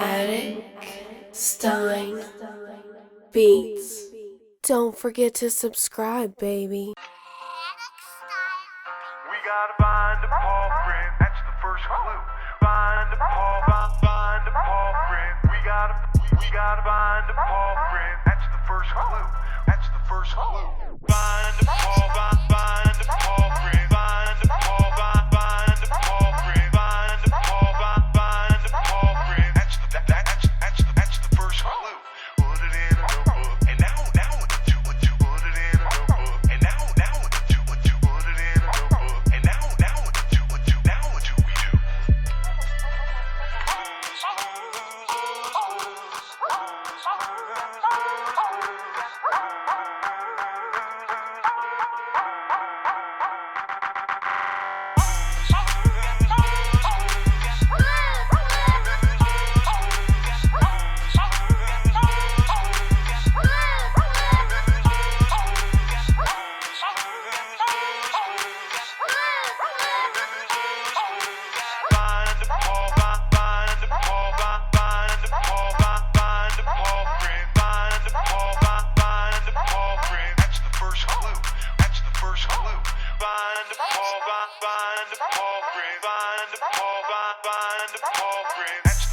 Attic Stein Beats. Don't forget to subscribe, baby. We gotta find a paw print, that's the first clue. Find a paw print. We gotta find a paw print, that's the first clue. That's the first clue. Find a paw print. Find a paw print. Find a paw print. That's the first clue. Put it in a notebook, and now with the two. Put it in a notebook, and now with the two. Put it in a notebook, and now with the two. Now what do we do? Find a paw print.